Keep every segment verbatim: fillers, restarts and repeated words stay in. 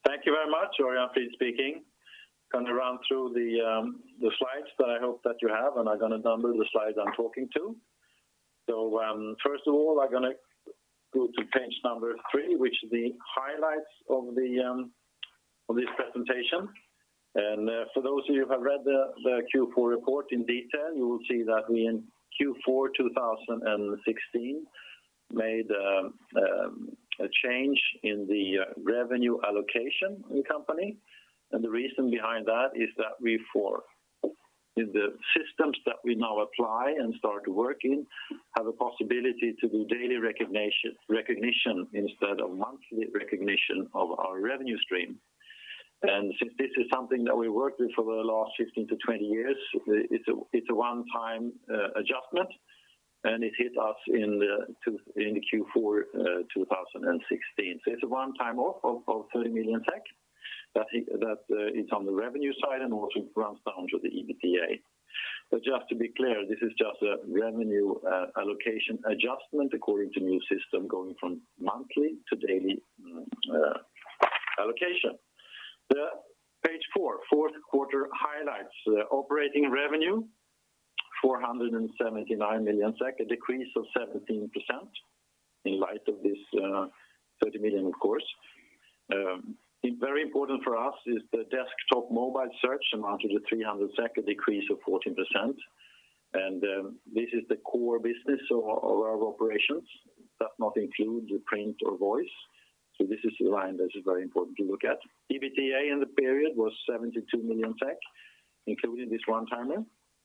Thank you very much. Örjan Frid speaking. Going to run through the um, the slides that I hope that you have, and I'm going to number the slides I'm talking to. So um, first of all, I'm going to go to page number three, which is the highlights of the um, of this presentation. And uh, for those of you who have read the, the Q four report in detail, you will see that we in Q four twenty sixteen made uh, um, a change in the uh, revenue allocation in the company. And the reason behind that is that we, for in the systems that we now apply and start to work in, have a possibility to do daily recognition, recognition instead of monthly recognition of our revenue stream. And since this is something that we worked with for the last fifteen to twenty years, it's a, it's a one-time uh, adjustment, and it hit us in the, in the Q four uh, twenty sixteen. So it's a one-time off of, of thirty million SEK. That, that uh, is on the revenue side and also runs down to the E B T A. But just to be clear, this is just a revenue uh, allocation adjustment according to new system going from monthly to daily uh, allocation. The page four, fourth quarter highlights. Uh, operating revenue, four hundred seventy-nine million SEK, a decrease of seventeen percent in light of this uh, thirty million, of course. Um, Very important for us is the desktop mobile search amounted to three hundred SEK, a decrease of fourteen percent. And um, this is the core business of, of our operations. Does not include the print or voice. So this is a line that is very important to look at. E B T A in the period was seventy-two million SEK, including this one-timer.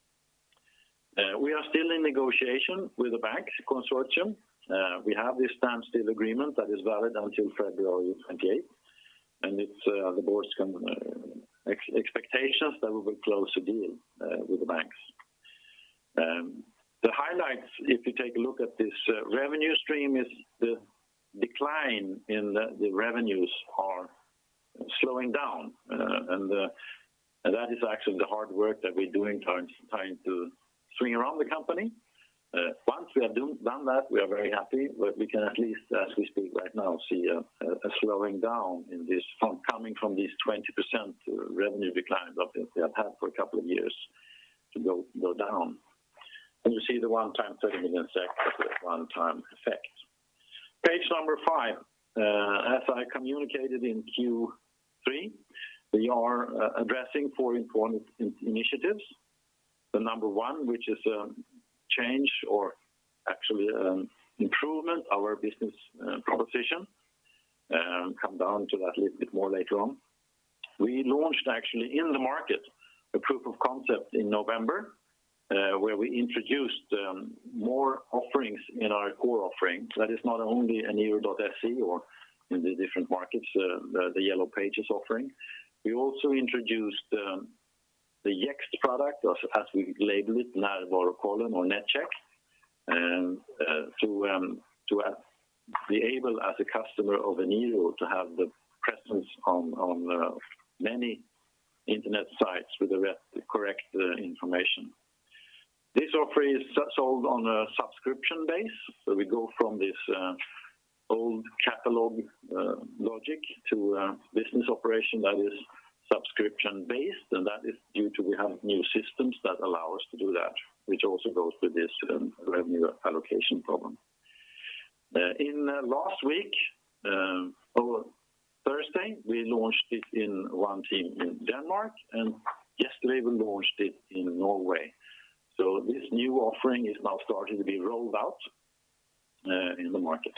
Uh, we are still in negotiation with the bank consortium. Uh, we have this standstill agreement that is valid until February twenty-eighth. And it's uh, the board's uh, ex- expectations that we will close a deal uh, with the banks. Um, the highlights, if you take a look at this uh, revenue stream, is the decline in the, the revenues are slowing down. Uh, and, uh, and that is actually the hard work that we're doing trying, trying to swing around the company. Uh, once we have do, done that, we are very happy, but we can at least, as we speak right now, see a, a, a slowing down in this from coming from these twenty percent revenue decline that we have had for a couple of years to go, go down. And you see the one-time thirty million SEK as a one-time effect. Page number five, uh, as I communicated in Q three, we are uh, addressing four important in- initiatives. The number one, which is um, change or actually um, improvement our business uh, proposition. Um, come down to that a little bit more later on. We launched actually in the market a proof of concept in November uh, where we introduced um, more offerings in our core offering. That is not only Eniro dot se or in the different markets, uh, the, the Yellow Pages offering. We also introduced um, the Yext product, as, as we label it, Närvarokollen or NetCheck, and uh, to um, to uh, be able as a customer of Eniro to have the presence on on uh, many internet sites with the re- correct uh, information. This offer is sold on a subscription base, so we go from this uh, old catalog uh, logic to uh, business operation that is subscription-based, and that is due to we have new systems that allow us to do that, which also goes with this um, revenue allocation problem. Uh, in uh, last week, uh, oh, Thursday, we launched it in one team in Denmark, and yesterday we launched it in Norway. So this new offering is now starting to be rolled out uh, in the market.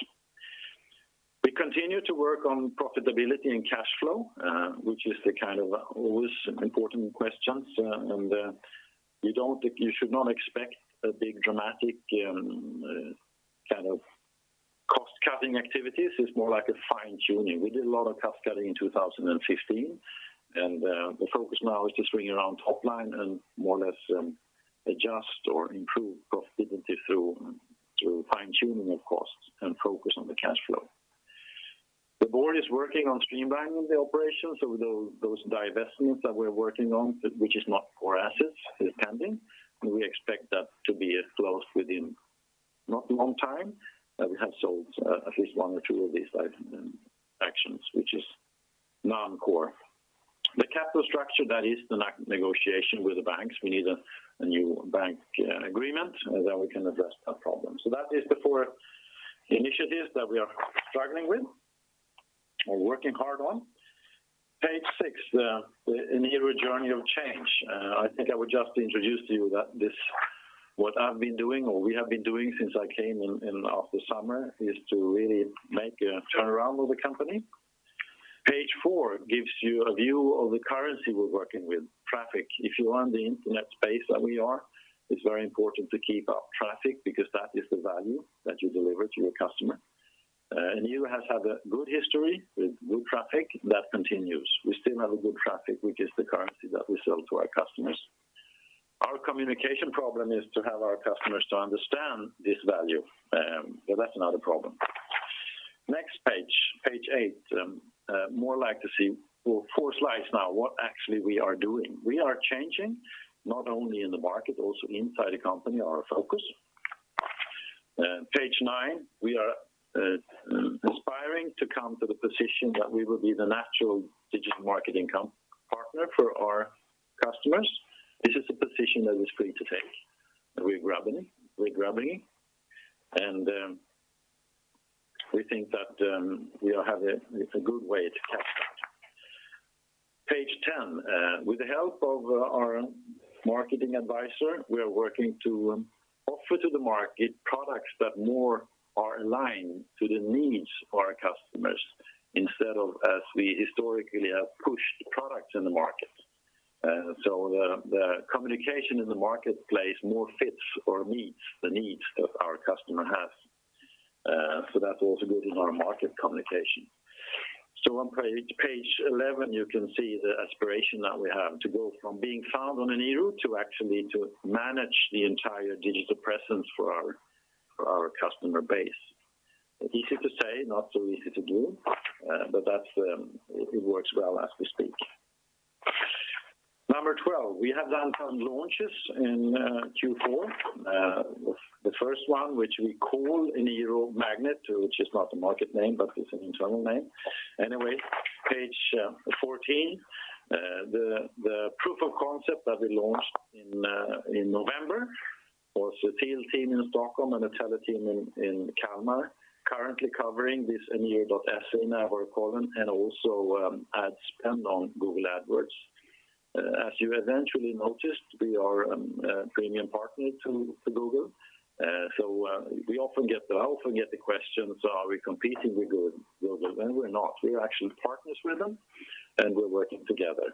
We continue to work on profitability and cash flow, uh, which is the kind of always important questions. Uh, and uh, you don't, you should not expect a big dramatic um, uh, kind of cost-cutting activities. It's more like a fine-tuning. We did a lot of cost-cutting in two thousand fifteen, and uh, the focus now is to swing around top line and more or less um, adjust or improve profitability through through fine-tuning of costs and focus on the cash flow. The board is working on streamlining the operations, so those, those divestments that we're working on, which is not core assets, is pending. And we expect that to be closed within not a long time. Uh, we have sold uh, at least one or two of these um, actions, which is non-core. The capital structure, that is the negotiation with the banks. We need a, a new bank uh, agreement, and then we can address that problem. So that is the four initiatives that we are struggling with or working hard on. Page six, the, the Eniro journey of change. Uh, I think I would just introduce to you that this, what I've been doing, or we have been doing since I came in, in after summer, is to really make a turnaround of the company. Page four gives you a view of the currency we're working with, traffic. If you're on the internet space that we are, it's very important to keep up traffic because that is the value that you deliver to your customer. Uh, Eniro has had a good history with good traffic that continues. We still have a good traffic, which is the currency that we sell to our customers. Our communication problem is to have our customers to understand this value, um, but that's another problem. Next page, page eight, um, uh, more like to see well, four slides now, what actually we are doing. We are changing, not only in the market, also inside the company, our focus. Uh, page nine, we are Uh, uh, aspiring to come to the position that we will be the natural digital marketing com- partner for our customers. This is a position that is free to take. We're grabbing it, we're grabbing it, and um, we think that um, we have a, a good way to catch that. Page ten, uh, with the help of uh, our marketing advisor, we are working to um, offer to the market products that more are aligned to the needs of our customers instead of as we historically have pushed products in the market. Uh, so the, the communication in the marketplace more fits or meets the needs that our customer has. Uh, so that's also good in our market communication. So on page, page eleven, you can see the aspiration that we have to go from being found on Eniro to actually to manage the entire digital presence for our for our customer base. It's easy to say, not so easy to do, uh, but that's um, it, it works well as we speak. Number twelve, we have done some launches in uh, Q four. Uh, the first one, which we call Eniro Magnet, which is not a market name, but it's an internal name. Anyway, page uh, fourteen, uh, the the proof of concept that we launched in uh, in November was a T L team in Stockholm and a tele team in, in Kalmar, currently covering this Eniro dot se närvarokollen and also um, ad spend on Google AdWords. Uh, as you eventually noticed, we are um, a premium partner to, to Google. Uh, so uh, we often get the, I often get the question, so are we competing with Google? And we're not. We're actually partners with them, and we're working together.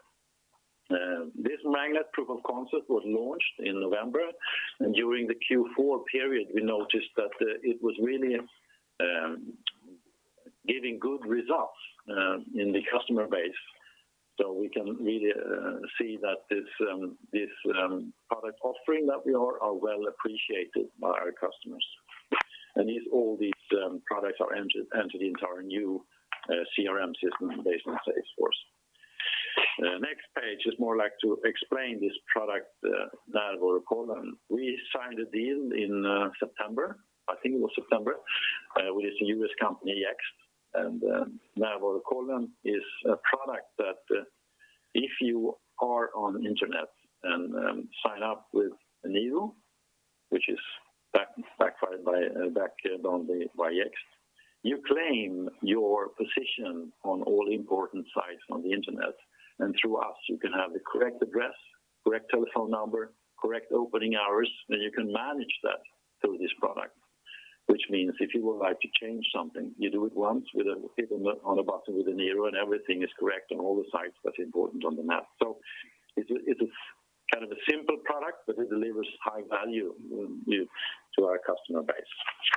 Uh, this magnet proof of concept was launched in November, and during the Q four period, we noticed that uh, it was really um, giving good results uh, in the customer base. So we can really uh, see that this um, this um, product offering that we are are well appreciated by our customers. And these, all these um, products are entered, entered into our new uh, C R M system based on Salesforce. Uh, next page is more like to explain this product, uh, Närvarokollen. We signed a deal in uh, September, I think it was September, uh, with this U S company Yext. And uh, Närvarokollen is a product that uh, if you are on internet and um, sign up with Eniro, which is back, backfired by uh, back uh, on the by Yext, you claim your position on all important sites on the internet. And through us, you can have the correct address, correct telephone number, correct opening hours, and you can manage that through this product. Which means if you would like to change something, you do it once with a hit on, the, on a button with Eniro, and everything is correct on all the sites that's important on the map. So it's a, it's a kind of a simple product, but it delivers high value um, to our customer base.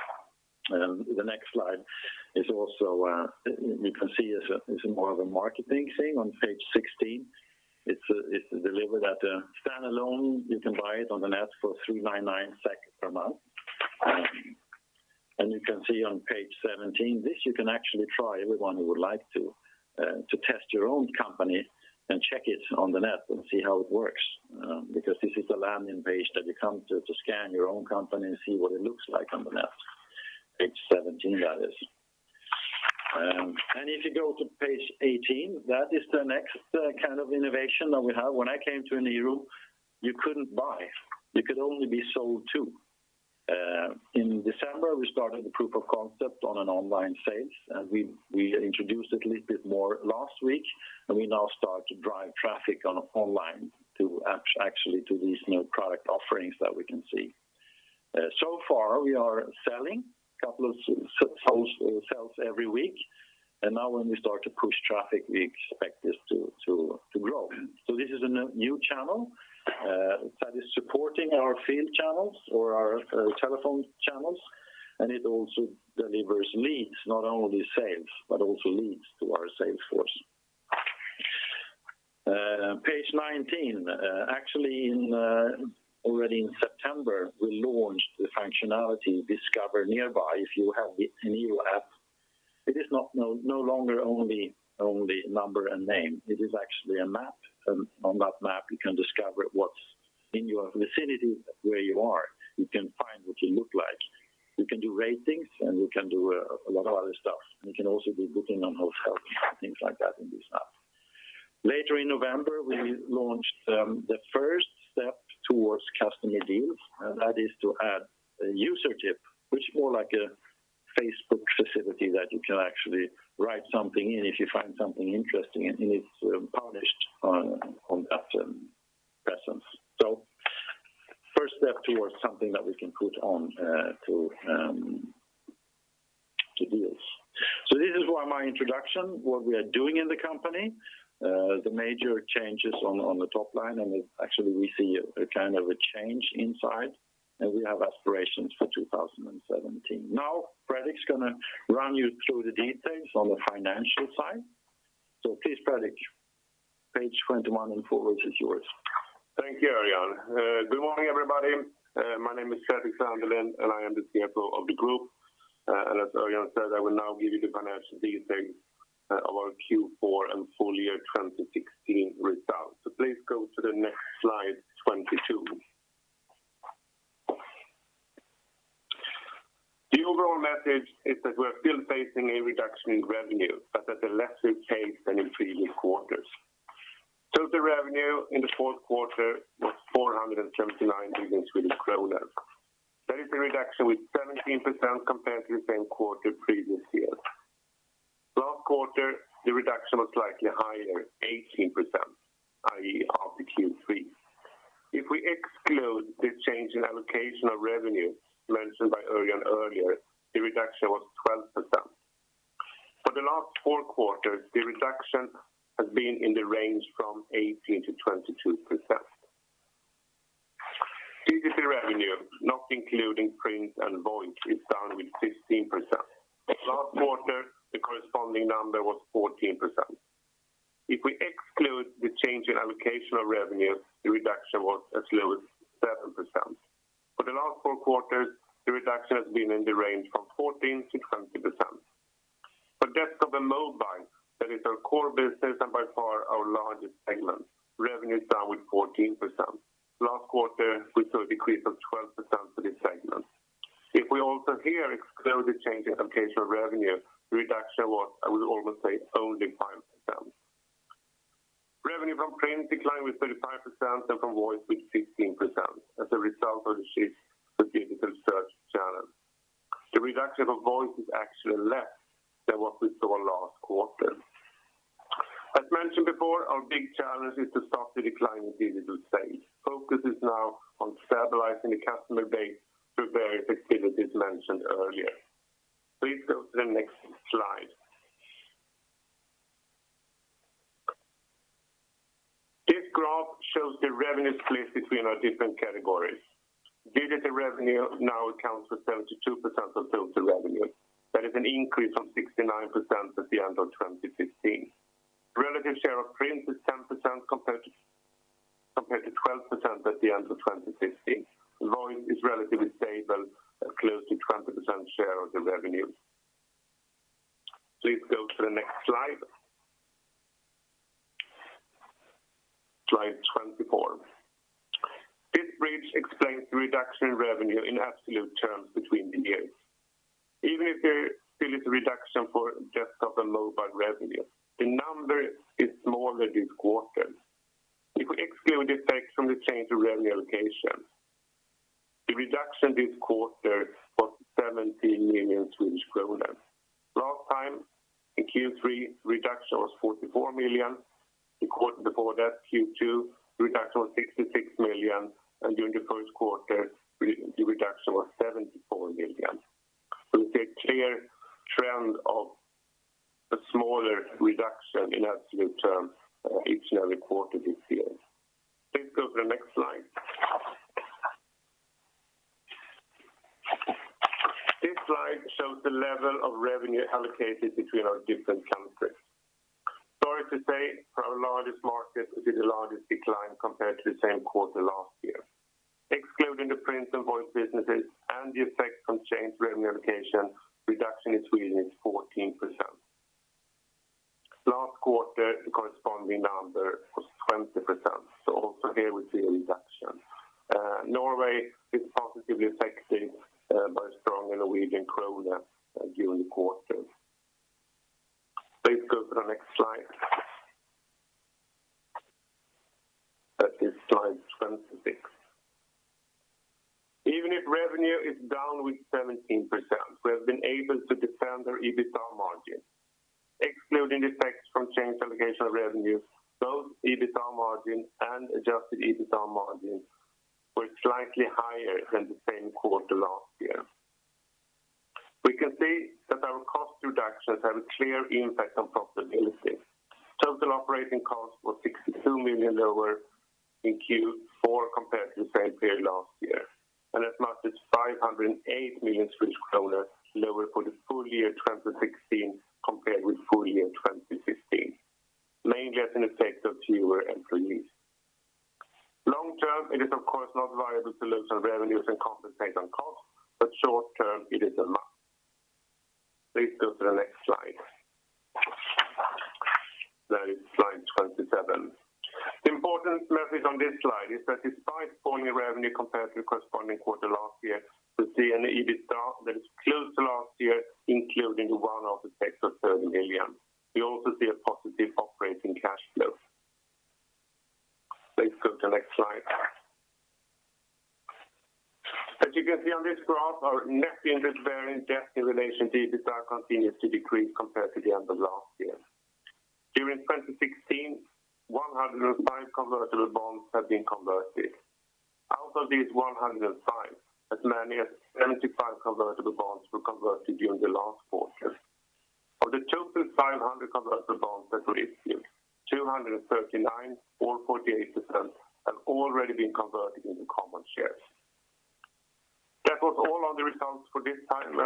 Um, the next slide is also, uh, you can see is a, is a more of a marketing thing on page sixteen. It's, a, it's delivered at a standalone. You can buy it on the net for three hundred ninety-nine SEK per month. Um, and you can see on page seventeen, this you can actually try, everyone who would like to, uh, to test your own company and check it on the net and see how it works. Um, because this is the landing page that you come to to scan your own company and see what it looks like on the net. Page seventeen, that is. Um, and if you go to page eighteen, that is the next uh, kind of innovation that we have. When I came to Eniro, you couldn't buy. You could only be sold to. Uh, in December, we started the proof of concept on an online sales, and we, we introduced it a little bit more last week, and we now start to drive traffic on online to actually to these new product offerings that we can see. Uh, so far, we are selling a couple of sales, sales every week, and now when we start to push traffic, we expect this to, to, to grow. So this is a new channel. Uh, that is supporting our field channels or our uh, telephone channels, and it also delivers leads, not only sales, but also leads to our sales force. Uh, page nineteen, uh, actually in uh, already in September, we launched the functionality Discover Nearby. If you have the Eniro app, it is not no, no longer only only number and name. It is actually a map. And on that map, you can discover what's in your vicinity where you are. You can find what you look like. You can do ratings, and you can do a, a lot of other stuff. And you can also do booking on hotels and things like that in this app. Later in November, we launched um, the first step towards customer deals, and that is to add a user tip, which is more like a Facebook facility that you can actually write something in if you find something interesting, and it's um, published on, on that um, presence. So first step towards something that we can put on uh, to um, to deals. So this is why my introduction, what we are doing in the company, uh, the major changes on, on the top line, and it, actually we see a, a kind of a change inside, and we have aspirations for two thousand seventeen. Now, Fredrik's going to run you through the details on the financial side. So please, Fredrik, page twenty-one and forward is yours. Thank you, Örjan. Uh, good morning, everybody. Uh, my name is Fredrik Sandelin, and I am the C F O of the group. Uh, and as Örjan said, I will now give you the financial details uh, of our Q four and full year twenty sixteen results. So please go to the next slide, twenty-two. The overall message is that we're still facing a reduction in revenue, but at a lesser pace than in previous quarters. Total revenue in the fourth quarter was four hundred seventy-nine million Swedish kronor. That is a reduction with seventeen percent compared to the same quarter previous year. Last quarter, the reduction was slightly higher, eighteen percent, that is after Q three. If we exclude the change in allocation of revenue mentioned by Örjan earlier, the reduction was twelve percent. For the last four quarters, the reduction has been in the range from eighteen to twenty-two percent. Digital revenue, not including print and voice, is down with fifteen percent. Last quarter, the corresponding number was fourteen percent. If we exclude the change in allocation of revenue, the reduction was as low as seven percent. For the last four quarters, the reduction has been in the range from fourteen to twenty percent. For desktop and mobile, that is our core business and by far our largest segment, revenue is down with fourteen percent. Last quarter, we saw a decrease of twelve percent for this segment. If we also here exclude the change in allocation of revenue, the reduction was, I would almost say, only five percent. Revenue from print declined with thirty-five percent and from voice with fifteen percent as a result of the shift to digital search channels. The reduction of voice is actually less than what we saw last quarter. As mentioned before, our big challenge is to stop the decline in digital sales. Focus is now on stabilizing the customer base through various activities mentioned earlier. Please go to the next slide. This graph shows the revenue split between our different categories. Digital revenue now accounts for seventy-two percent of total revenue. That is an increase from sixty-nine percent at the end of twenty fifteen. Relative share of print is ten percent compared to, compared to twelve percent at the end of twenty fifteen. Voice is relatively stable at close to twenty percent share of the revenue. Please go to the next slide. Slide twenty-four. This bridge explains the reduction in revenue in absolute terms between the years. Even if the still is a reduction for desktop and mobile revenue. The number is smaller this quarter. If we exclude the effect from the change of revenue allocation, the reduction this quarter was seventeen million Swedish kronor. Last time, in Q three, reduction was forty-four million. The quarter before that, Q two, reduction was sixty-six million, and during the first quarter, the reduction was seventy-four million. So we see a clear trend of a smaller reduction in absolute terms uh, each and every quarter this year. Please go to the next slide. This slide shows the level of revenue allocated between our different countries. Sorry to say, for our largest market, we see the largest decline compared to the same quarter last year. Excluding the print and voice businesses and the effect from changed revenue allocation, reduction in Sweden is fourteen percent. Last quarter, the corresponding number was twenty percent, so also here we see a reduction. Uh, Norway is positively affected uh, by strong Norwegian krona uh, during the quarter. Please go to the next slide. That is slide twenty-six. Even if revenue is down with seventeen percent, we have been able to defend our EBITDA margin. Excluding the effects from change allocation of revenue, both EBITDA margin and adjusted EBITDA margin were slightly higher than the same quarter last year. We can see that our cost reductions have a clear impact on profitability. Total operating cost was sixty-two million lower in Q four compared to the same period last year, and as much as five hundred eight million Swedish kronor lower for the full year twenty sixteen compared with full year twenty fifteen, mainly as an effect of fewer employees. Long term, it is of course not viable to lose on revenues and compensate on costs, but short term, it is a must. Please go to the next slide. That is slide twenty-seven. The important message on this slide is that despite falling revenue compared to the corresponding quarter last year, we see an EBITDA that is close to last year, including the one-off effect of thirty million. We also see a positive operating cash flow. Please go to the next slide. As you can see on this graph, our net interest-bearing debt in relation to EBITDA continues to decrease compared to the end of last year. During twenty sixteen, one hundred five convertible bonds have been converted. Out of these one hundred five, as many as seventy-five convertible bonds were converted during the last quarter. Of the total five hundred convertible bonds that were issued, two hundred thirty-nine, or forty-eight percent, have already been converted into common shares. That was all on the results for this time.